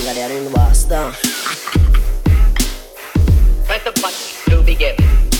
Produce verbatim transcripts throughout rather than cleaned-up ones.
venga de arriba basta. Press the button to begin.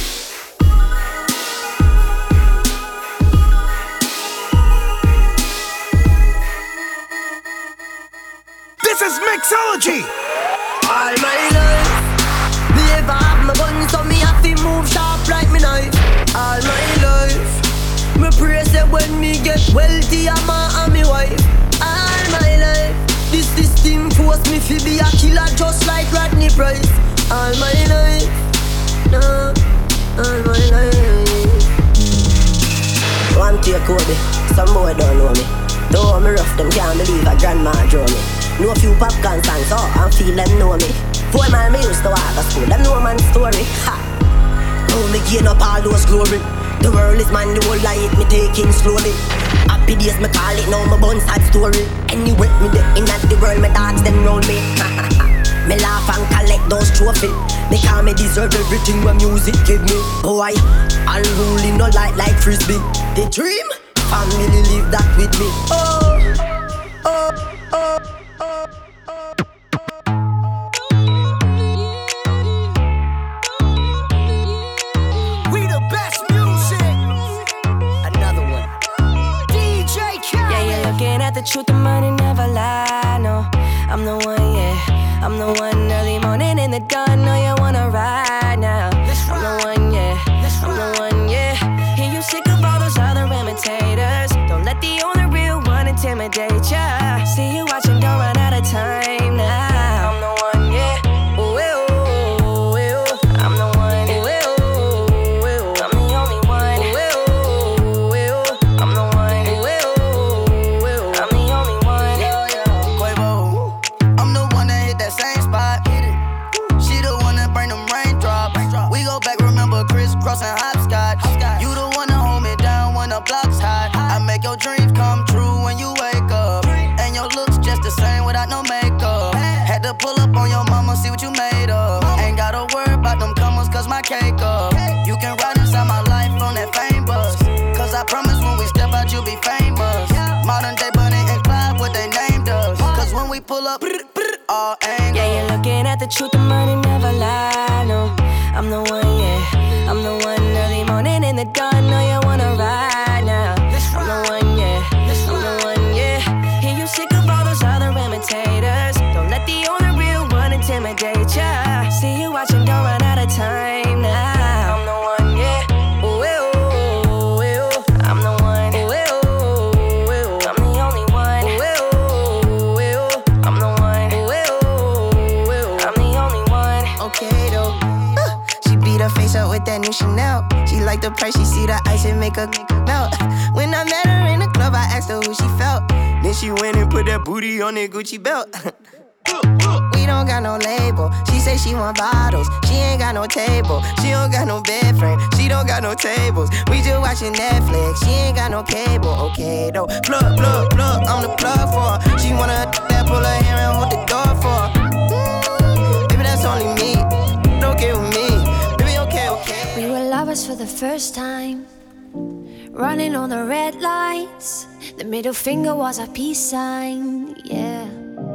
This is Mixology. All my life, me ever have my gun, so me have to move sharp like me knife. All my life, me pray say when me get wealthy, I'm a and me wife. All my life, this system force me to be a killer just like Rodney Price. All my life, no, all my life. One take Kobe, some boy don't know me. Though me rough, them can't believe a grandma draw me. Know a few popcorn songs, so I feel them know me. Four mile me used to walk to school, them know man's story. Ha! How me gain up all those glory. The world is mine, the whole life me taking slowly. Happy days me call it, now my bun sad story. Anyway, me the in at the world, my dogs them round me. Me laugh and collect those trophies. Me call me deserve everything when music give me. Boy, unruly no light like frisbee. The dream, family live that with me. Oh, oh, oh. The truth, the money never lie, no. I'm the one, yeah. I'm the one early morning in the dawn. Know you wanna ride now. I'm the one, yeah. I'm the one, yeah. Hear you sick of all those other imitators. Don't let the only real one intimidate ya. See you watching, don't run out of time now. I'm the one, yeah. Ooh, ooh, ooh, ooh. I'm the one, ooh, ooh, ooh. I'm the only one, ooh, ooh, ooh. I'm the one, ooh, ooh. Crossing hopscotch. You the one to hold me down when the block's hot. I make your dreams come true when you wake up. And your looks just the same without no makeup. Had to pull up on your mama, see what you made of. Ain't gotta worry about them comers, cause my cake up. You can ride inside my life on that fame bus. Cause I promise when we step out, you'll be famous. Modern day Bunny and Clyde, what they named us. Cause when we pull up, all angles. Yeah, you're looking at the truth, the money never lie, no. I'm the one, yeah. I'm the one early morning in the dawn. Know you wanna ride now. I'm the one, yeah. I'm the one, yeah. Hear you sick of all those other imitators. Don't let the only real one intimidate ya. See you watching, don't run out of time now. I'm the one, yeah. Ooh, ooh, ooh. I'm the one, ooh, ooh, ooh. I'm the only one, ooh, ooh, ooh. I'm the one, ooh, ooh, ooh. I'm the only one. Okay though. Beat her face up with that new Chanel. She like the price, she see the ice and make her melt. When I met her in the club, I asked her who she felt. Then she went and put that booty on that Gucci belt. We don't got no label. She say she want bottles. She ain't got no table. She don't got no bed frame. She don't got no tables. We just watching Netflix. She ain't got no cable. Okay though. Plug, plug, plug. I'm the plug for her. She wanna that pull her hair and hold the door for her. Mm, baby, that's only me. Okay with me. We were lovers for the first time, running on the red lights. The middle finger was a peace sign, yeah.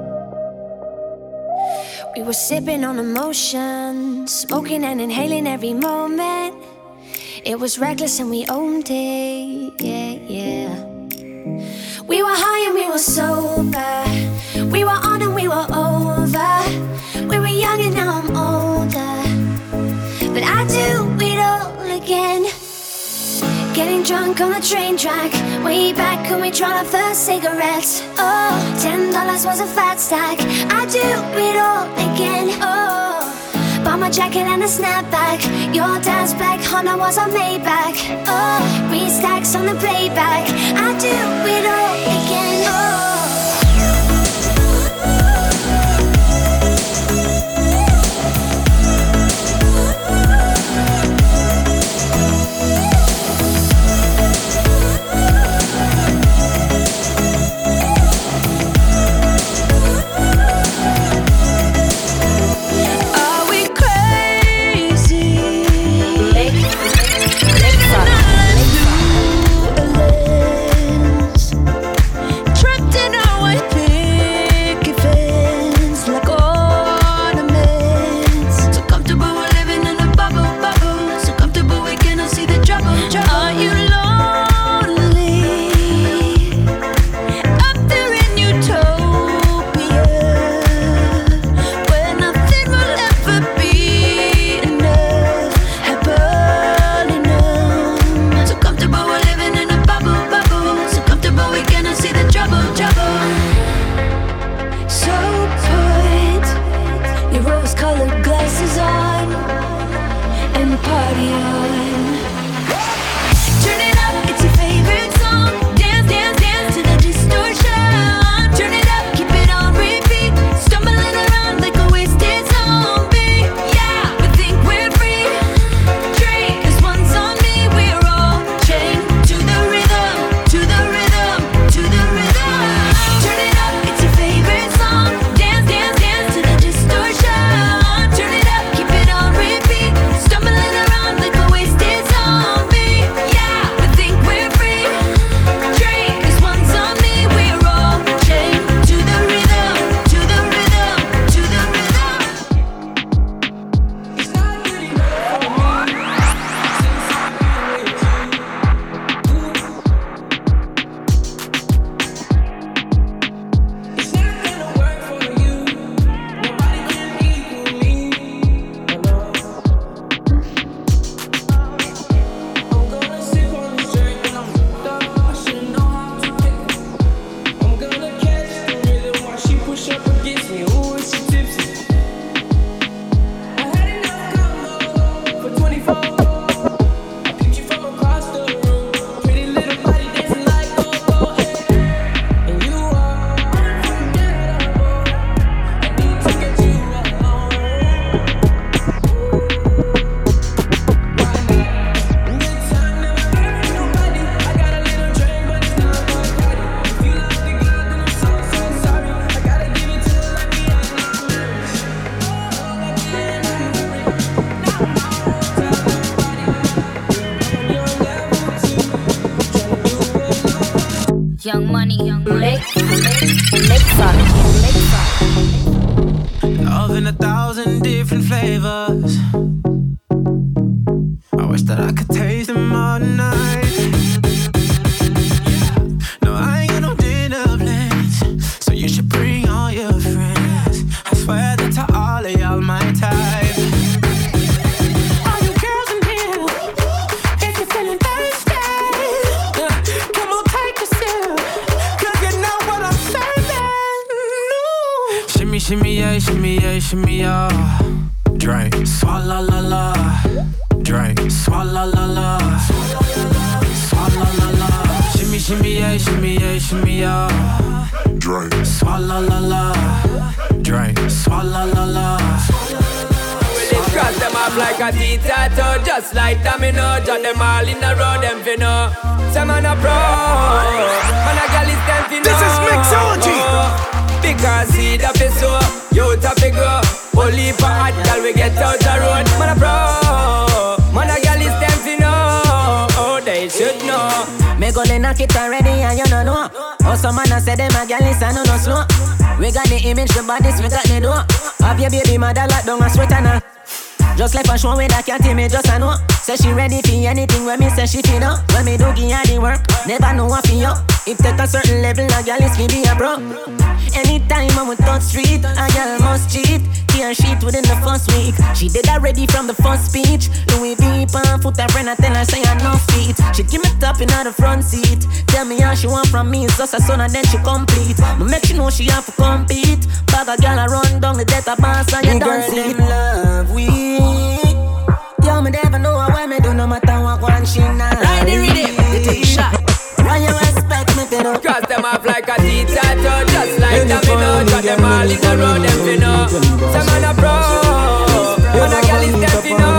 We were sipping on emotion, smoking and inhaling every moment. It was reckless and we owned it, yeah, yeah. We were high and we were sober. We were on and we were over. We were young and now I'm older. But I do it all again. Getting drunk on the train track, way back when we tried our first cigarettes. Oh, ten dollars was a fat stack. I do it all again. Oh, bought my jacket and a snapback. Your dad's black Honda was a Maybach. Oh, three stacks on the playback. I do it all again. Oh. Mix, mix up, mix up. Young money, young money. Mix, mix, mix up, mix up. Love in a thousand different flavors. I wish that I could taste them all night. No, I ain't got no dinner plans, so you should bring all your friends. I swear that to all of y'all my type. All you girls in here, if you're feeling thirsty, yeah, come on, take a sip, 'cause you know what I'm serving. No. Shimmy, shimmy, yeah, shimmy, yeah, shimmy, yeah. Drink, swalla la la. Drink, swalla la la. Swalla la la. Shimmy, shimmy, yeah, shimmy, yeah, shimmy, yeah. Drink, swalla la la. Drink, swalla la la. Well, it cross them off like a T-tattoo, just like domino. Jot them all in a row, them finna. Some man a pro, man a gal is them finna. This is mixology. Because see the face so, you top it go. Only for hot gal we get out the road. Man a pro, man a gal is them finna. Oh, they should know. Me go knock it already and you don't know. Oh, some man a say them a gal is a no no slow. We got the image, the bodies, we got the door. Have your baby mother lock down a sweater now. Just like fashion with that cat, me just a know. Say she ready for anything when me say she feel up. When me do give her the work, never know what feel up. If take a certain level, a girl is fi be a bro. Anytime I would touch street, a girl must cheat. Tear sheet within the first week. She did already from the first speech. Louis V pan foot her friend, I tell her say I no feet. She give me top in the front seat. Tell me how she want from me, it's just a son and then she complete. But make she know she have to compete. Bag a girl a run down the death boss and you don't see it. Love we. Yo, me never know what me do, no matter what one she not. Ride the rhythm, they take shot. Why you respect me, Pino? Cross them off like a T-tattoo, just like domino. Jot them all in a row, them finna. Some man a pro, man a gal is them finna.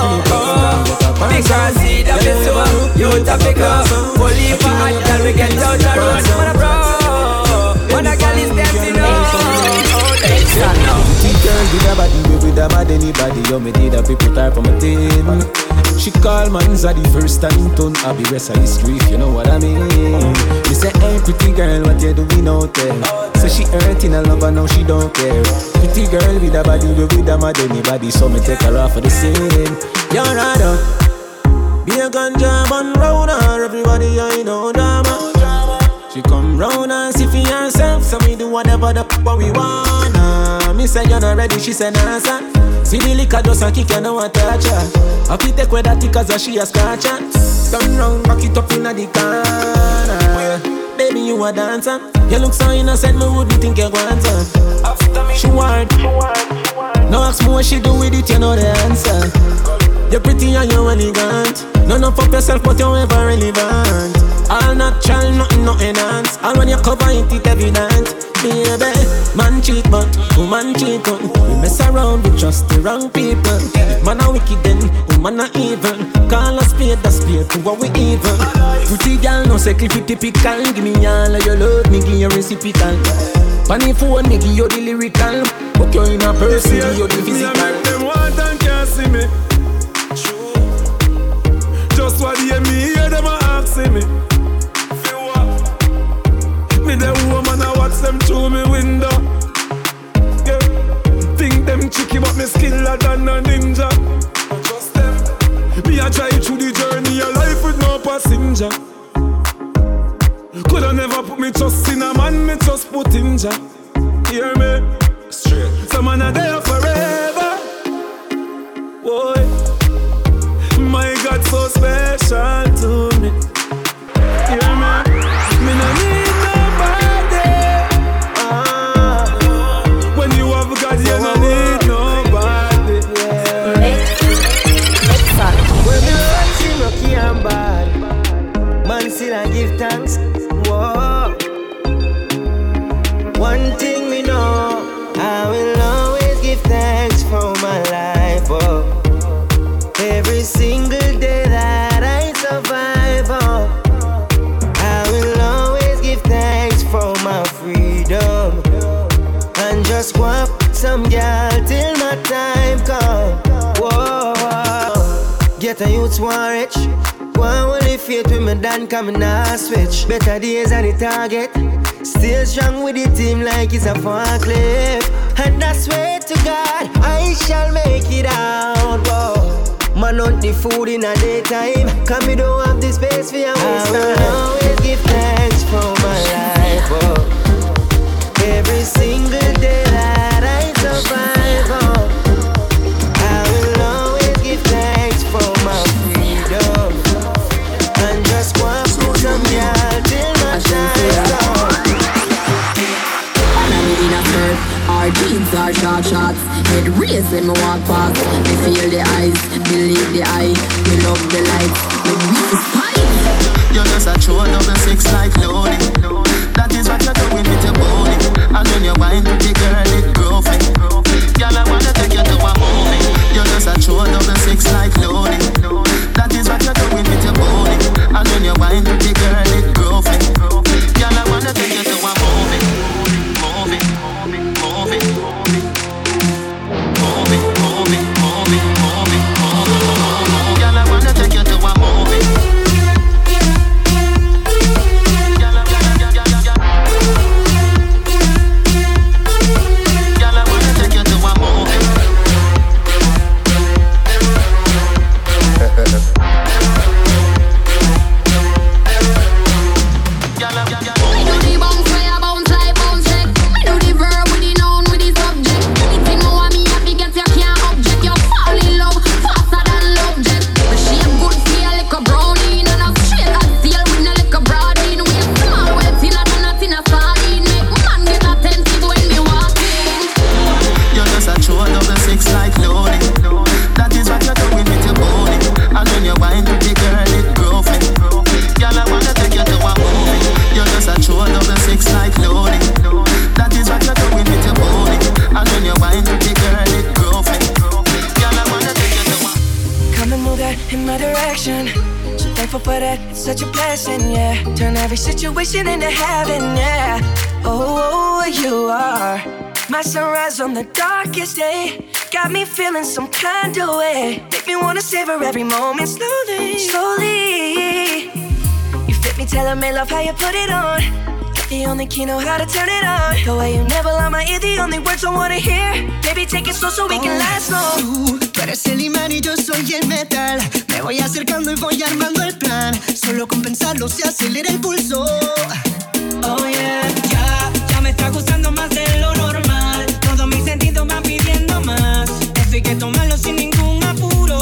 Because see the face so, you top it go. Only for hot gal we get out the road. Man a pro, man a gal is them finna. Pretty girl with a body, we with a bad anybody. Yo, me did a people type on my team. She call man's a the first time turn I be rest of history, if you know what I mean. You say, hey pretty girl, what you doing out there? Say she hurting a lover, now she don't care. Pretty girl with a body, we with a mad anybody. So me take her off for the scene. You're right up. Be a ganja man round her, everybody I know drama. She come round and see for herself, so we do whatever the f*** what we wanna. Me say you're not ready, she say nah sir. See the liquor just a kick, you know what touch her. I fit take with that cause she a scratch her. Turn round, back it up inna the corner. Baby you a dancer, you look so innocent, me wouldn't think you want her. She want, no ask me what she do with it, you know the answer. You're pretty and you're elegant. None of up yourself but you're ever relevant. All natural, nothing, nothing enhanced. All when you cover it, it evident. Baby, man cheat but woman cheat on. We mess around with just the wrong people. If man a wicked then woman a evil. Call a spade a spade to what we evil. Pretty girl no say clip it typical. Give me all of your love, me give you reciprocal. Funny phone, me give you the lyrical. Book you in a person, give you the physical. Me make them want and can't see me. Just what they me hear them a asking me. Feel what? Me the woman a watch them through me window. Yeah. Think them tricky but me skiller than a ninja. Just them. Me a try through the journey of life with no passenger. Coulda never put me trust in a man, me just put in ja. Hear me? Straight. Some man a there forever. Boy. My God, so special to me. Hear me? Me no need nobody. Ah. When you have God, you no need nobody. When me run, she no care bad. Man still I give thanks. Whoa. One thing we know, I will always give thanks for my life. Oh. Every single day that I survive, oh, I will always give thanks for my freedom. And just walk some girl till my time come. Whoa, whoa. Get a youth war rich, Go on, only faith with me done coming now switch. Better days on the target. Stay strong with the team like it's a forklift. And I swear to God, I shall make it out. Whoa. Man, not the food in the daytime. Cause me don't have the space for your waste time. I will always give thanks for my life. Whoa. Every single day that I survive. Oh. I will always give thanks for my freedom. And just want to put some y'all till my time's up. In a skirt, our jeans are short shots. Head raised when me walk past. Me feel the eyes, believe the eye. We love the lights, we reach the spine. You're just a true double six like loading. That is what you're doing with your body. And when you wind to the girl, it growing. Girl, I wanna take you to a movie. You're just a true double six like loading. That is what you're doing with your body. And when you wind to the girl, it growing. Girl, I wanna take you to a movie. Movie, movie, movie, movie. Movie, movie, movie, movie, movie. Girl, I wanna take you to a movie. Girl, I wanna, girl, girl, girl, girl. Girl, I wanna take you to a movie. Girl, I, girl, girl. I do the bounce where I bounce like bounce check. I do the verb with the noun with the subject. Anything you want me happy get you can't object. You fall in love faster than love jet. But she a good feel like a brownie and a straight as steel with no like a broadine. We a small well thinner than a thinner sardine. Make man get attentive when me walk in. You're just a true double six like loading. That is what you're doing with your body. And when you wind to the girl, it growing. Girl, I wanna take you to a movie. You're just a true double six like loading. That is what you're doing with your body. And when you wind to the girl, it growing. Girl, I wanna take you to a. Come and move that in my direction. So thankful for that, it's such a blessing, yeah. Turn every situation into heaven, yeah. Oh, you are my sunrise on the darkest day. Got me feeling some kind of way. Make me wanna savor every moment slowly, slowly. You fit me, telling me love how you put it on. Got the only key, know how to turn it on. The way you never lie my ear, the only words I wanna hear. Baby, take it slow so we can last long. Tú eres el imán y yo soy el metal. Me voy acercando y voy armando el plan. Solo con pensarlo se acelera el pulso. Oh yeah, ya, ya me está gustando más de lo normal. Todos mis sentidos van pidiendo más. Esto hay que tomarlo sin ningún apuro.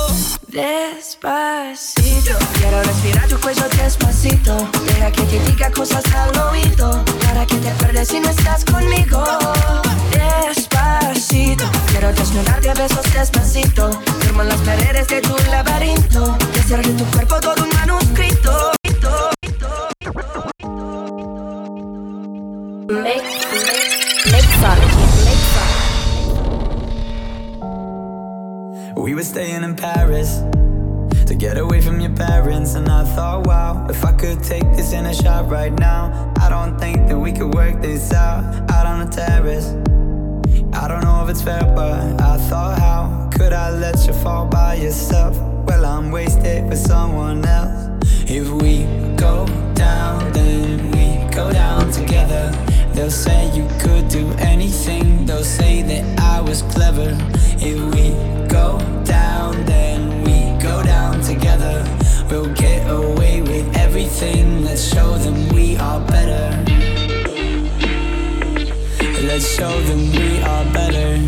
Despacito, quiero respirar tu cuello despacito. Deja que te diga cosas al oído, para que te acuerdes si no estás conmigo. Despacito, quiero desnudarte a besos despacito. Firmo en las paredes de tu laberinto. Y hacer de tu cuerpo todo un manuscrito. Make, make, make solid. We were staying in Paris to get away from your parents, and I thought, wow, if I could take this in a shot right now, I don't think that we could work this out, out on the terrace. I don't know if it's fair, but I thought, how could I let you fall by yourself? Well, I'm wasted with someone else. If we go down, then we go down together. They'll say you could do anything, they'll say that I was clever. If we go down, then we go down together. We'll get away with everything, let's show them we are better. Let's show them we are better.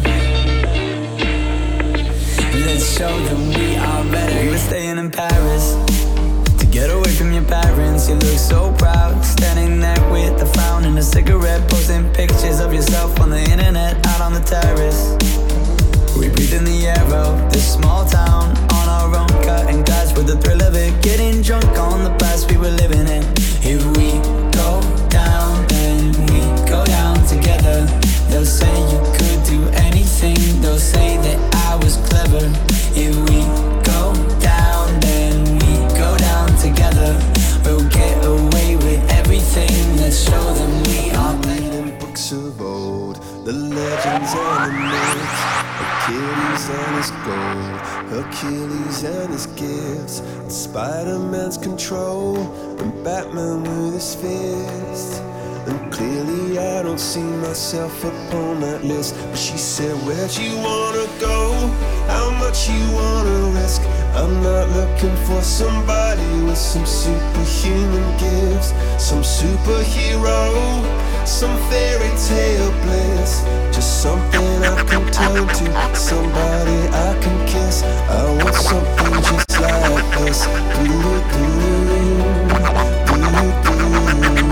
Let's show them we are better. We were staying in Paris to get away from your parents. You look so proud, standing there with a frown and a cigarette, posting pictures of yourself on the internet, out on the terrace. We breathe in the air of this small town, on our own, cutting glass with the thrill of it, getting drunk on the past we were living in. If we go down, then we go down together. They'll say you could do anything, they'll say that I was clever. If we go down, then we go down together. We'll get away with everything, let's show them we are better. Books of old, the legends and the myths. Achilles and his gold, Achilles and his gifts, and Spider-Man's control, and Batman with his fist. And clearly I don't see myself upon that list. But she said, where'd you wanna go? How much you wanna risk? I'm not looking for somebody with some superhuman gifts, some superhero, some fairy tale bliss. Just something I can turn to, somebody I can kiss. I want something just like this. Do-do-do, do-do-do.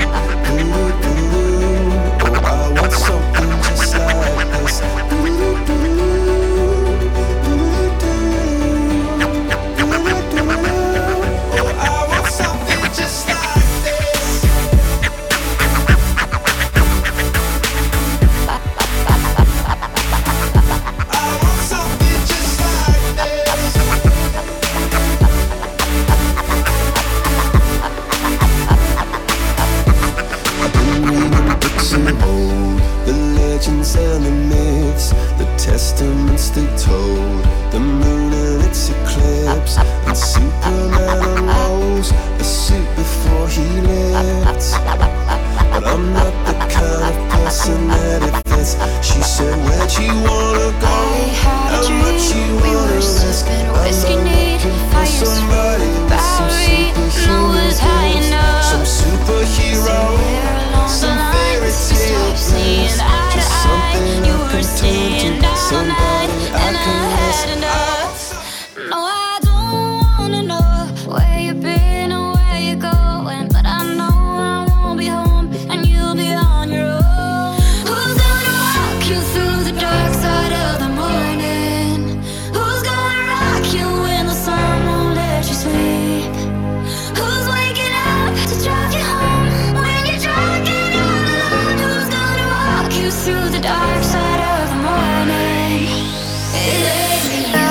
Oh, I want something just like this. Oh, I want something just like this. I want something just like this. Old, the legends and the myths, the testaments they told, the moon and its eclipse, and Superman unrolls a suit before he lived. But I'm not the kind of person that it fits. She said, where'd you wanna go? How much you wanna risk? I'm not looking for somebody with some superhuman gifts, some superhero, some fairy tale bliss. Just something I can turn to, somebody I can miss. No, I don't wanna know where you've been or where you're going, but I know I won't be home and you'll be on your own. Who's gonna walk you through the dark side of the morning? Who's gonna rock you when the sun won't let you sleep? Who's waking up to drive you home when you're drunk and all alone? Who's gonna walk you through the dark side of the morning? It ain't me.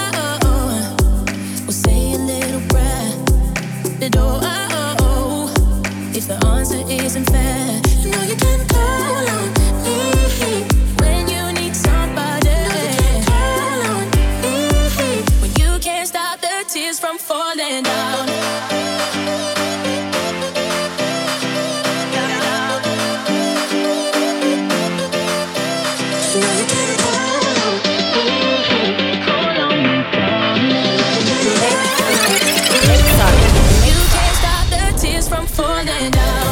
The door, oh, oh, oh. falling down. You can't stop the tears from falling down.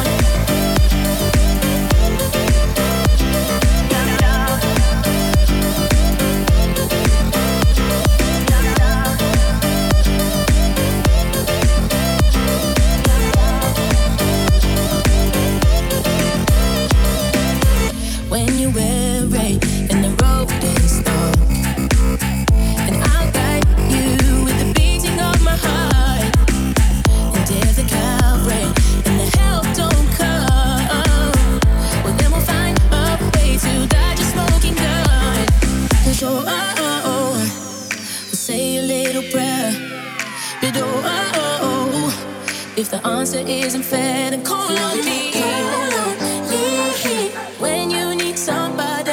When you weary and the road is dark, and I'll guide you with the beating of my heart. And if the Calvary and the help don't come, well then we'll find a way to dodge a smoking gun. And so oh, oh, oh, we'll say a little prayer. But oh, oh, oh, if the answer isn't fair, then call on me. When you need somebody,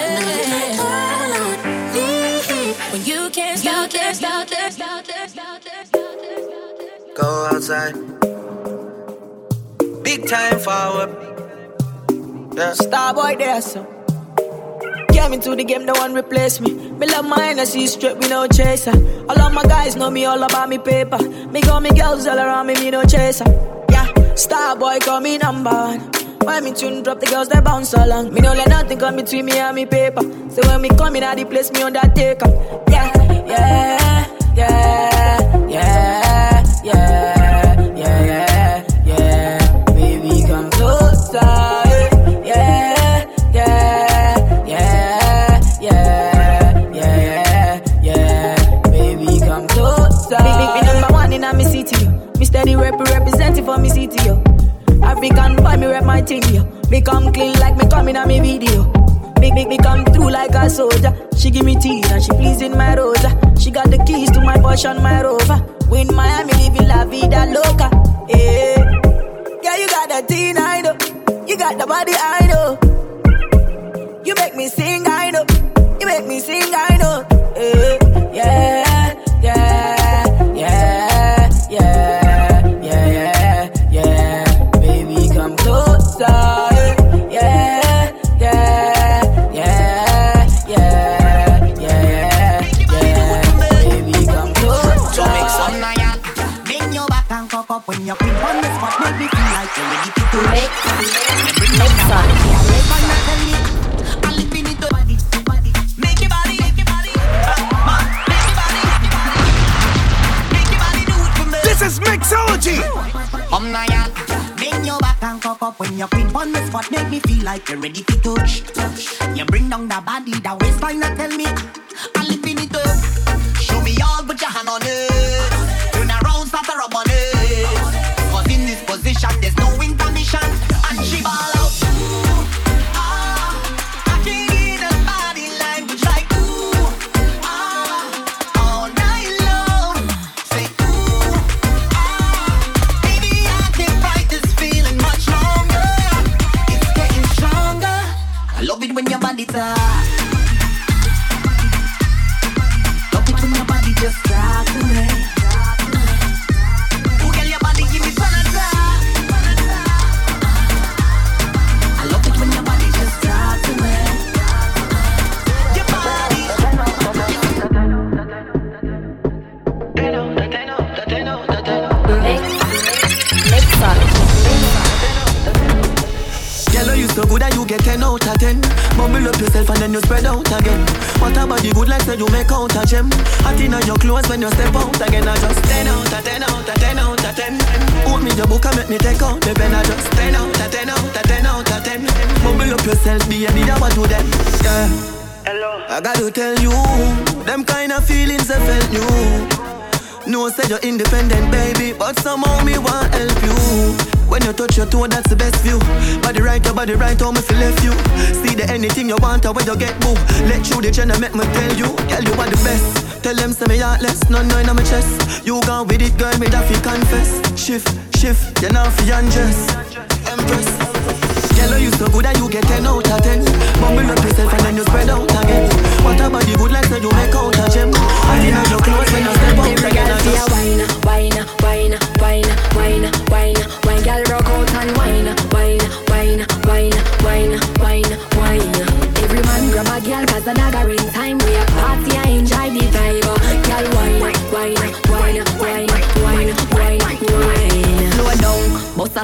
when you can't stop there, stop there, stop there, stop there, stop there. Go outside. Big time forward. Yeah. Starboy there, so came into the game, no one replace me. Me love my energy straight, we no chaser. All of my guys know me all about me paper. Me got me girls all around me, me no chaser. Yeah, Starboy call me number one. When me tune drop, the girls they bounce along. Me no let nothing come between me and me paper. So when me come in at the place, me undertaker. Yeah, yeah, yeah, yeah, yeah, yeah, yeah, yeah. Baby, come closer. Yeah, yeah, yeah, yeah, yeah, yeah, yeah. Baby, come closer. Big, big, big number one in a me city. Me steady rep representing for me city, yo. African boy, me rep my thing, yo. Me come clean like me coming on me video. Big, big, me come through like a soldier. She give me tea and she pleasing my rosa. She got the keys to my Porsche and my Rover. We in Miami living la vida loca. Yeah, yeah, you got the teen, I know. You got the body, I know. You make me sing, I know. You make me sing, I know. Yeah, yeah, yeah, yeah, yeah. Yeah, yeah, yeah, yeah, yeah, yeah. Baby, come close. To make some naya, bend your back and cock up when you pin on the spot. Make me feel like you're ready to make bring up the body. I live in it, body, body. Make your body, make your body, make your body, make your body do it for me. This is Mixology. Um naya. Bend your back and cock up when you pin on the spot. Make me feel like you're ready to touch. You bring down the body, the waistline, and tell me I'm lifting it up. Show me all, put your hand on it. Turn around, start to rub on it. Cause in this position, there's no intermission. And she ball out. Ooh, ah, I can't get a body language like ooh, ah, all night long. Say ooh, ah, baby, I can't fight this feeling much longer. It's getting stronger. I love it when your body talk. Love it when your body just talk to me. Oh, girl, your body give me fun and talk. I love it when your body just talk to me. Your body. Girl, you so good that you get ten out of ten. Bubble up yourself and then you spread out again. What about the good like say you make out a gem? Hot in your clothes when you step out again. I just ten out of ten out of ten out of ten. Hold me your book and make me take out the pen. I just ten out of ten out of ten out of ten. Bubble up yourself, be a need what to them. Yeah. Hello. I gotta tell you, them kind of feelings I felt new. No say you're independent, baby, but somehow me want help you. When you touch your toe, that's the best view. Body right, your body right, how me feel left you. See the anything you want, or when you get boo. Let you the channel, make me tell you, girl, you are the best. Tell them say me heartless, none no in my chest. You gone with it, girl, me that fi confess. Shift, shift, you now fi undress. Empress. Girl, you so good that you get ten out of ten. Bumble up yourself and then you spread out again. What about the good like say you make out a gem? I didn't know your clothes when you step out again. Wine, wine, wine,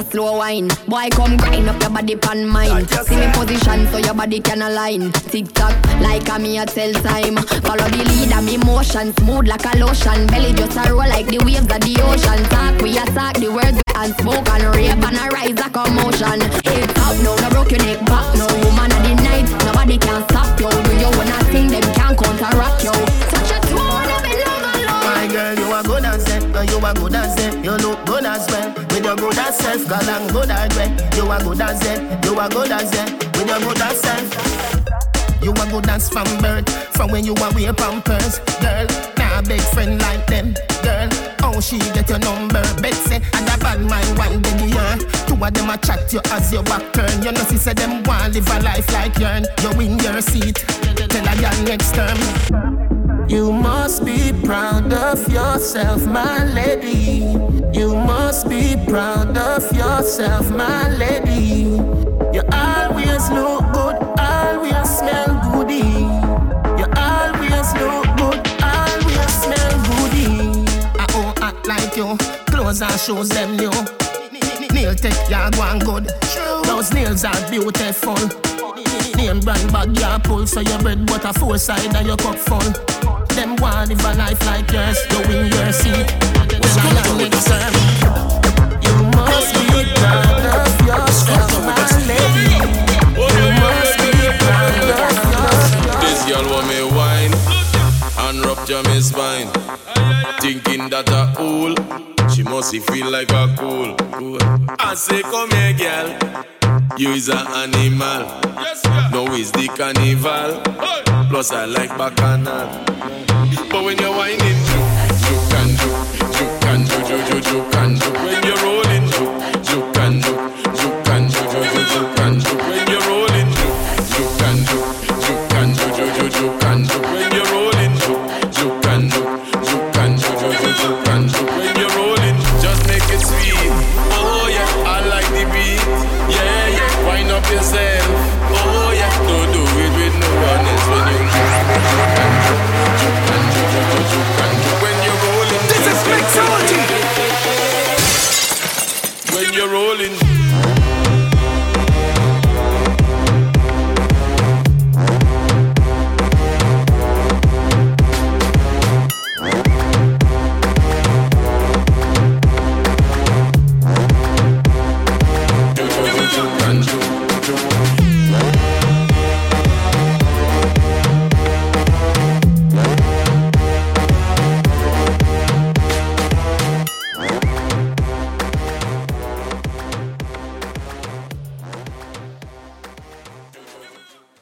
a slow wine. Boy, come grind up your body pan mine. See me position so your body can align. Tick tock, like a me a tell time. Follow the lead of me motion, smooth like a lotion. Belly just a roll like the waves of the ocean. Talk, we a talk the words and smoke and rape and a rise a commotion. It's up now, no broke your neck back. No woman of the night, nobody can stop you. Do you wanna sing, them can't counteract you. Touch a tone, I'm in love alone. My girl, you are good as it, and you are good as it. You look good as well, with your good as self. Girl, I'm good as well. You are good as it, you are good as it, with your good as self. You are good as from birth, from when you are wear pampers. Girl, nah big friend like them. Girl, how she get your number? Betsy, and a bad mind one baby yearn. Two of them a chat you as your back turn. You know she said them want live a life like yourn. You win your seat, tell a girl next term. You must be proud of yourself, my lady. You must be proud of yourself, my lady. You always look good, always smell goody. You always look good, always smell goody. I oh act like you, clothes and shoes them new. Nail tech ya go and good. Those nails are beautiful. Name brand bag ya pull, so your bread butter four side and your cup full. Them want live a life like yours, you win your seat. Well, I am next term. You must be proud of yourself, my lady. You must be proud of yourself. This girl want me wine and rupture me spine. Thinking that a fool, she must feel like a cool. I say come here, girl. You is an animal. No is the carnival. Plus I like bacchanal. But when you whine